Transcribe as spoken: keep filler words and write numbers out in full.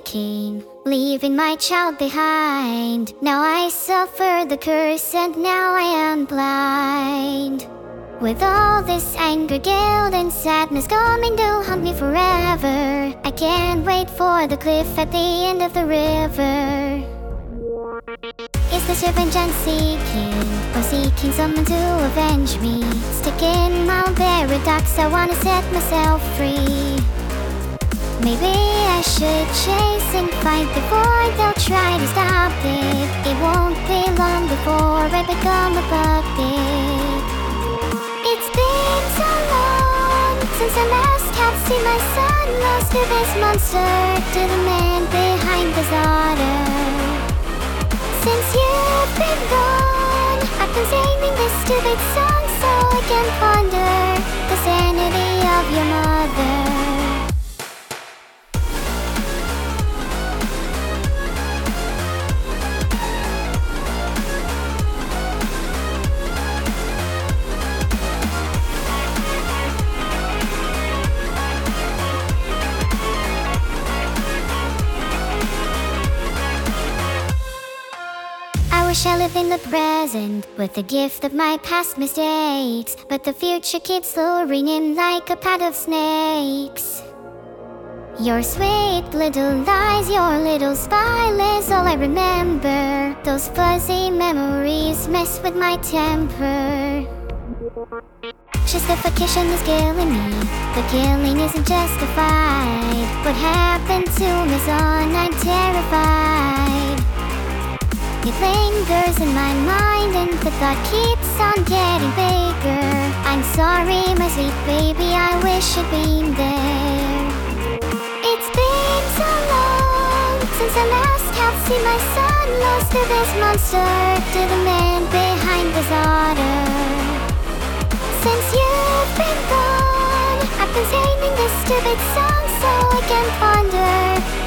thinking, leaving my child behind. Now I suffer the curse and now I am blind. With all this anger, guilt and sadness coming to haunt me forever, I can't wait for the cliff at the end of the river. Is this revenge seeking, or seeking someone to avenge me? Stuck in my paradox, I wanna set myself free. Maybe I should chase and fight before they'll try to stop it. It won't be long before I become a puppet. It's been so long since I last have seen my son, lost to this monster, to the man behind his daughter. Since you've been gone, I've been singing this stupid song so I can ponder the sanity of your mother. I wish I lived in the present with the gift of my past mistakes, but the future keeps luring in like a pack of snakes. Your sweet little lies, your little smile is all I remember. Those fuzzy memories mess with my temper. Justification is killing me, the killing isn't justified. What happened to me son, I'm terrified. It lingers in my mind and the thought keeps on getting bigger. I'm sorry my sweet baby, I wish you'd been there. It's been so long since I last have seen my son, lost to this monster, to the man behind his daughter. Since you've been gone, I've been singing this stupid song so I can ponder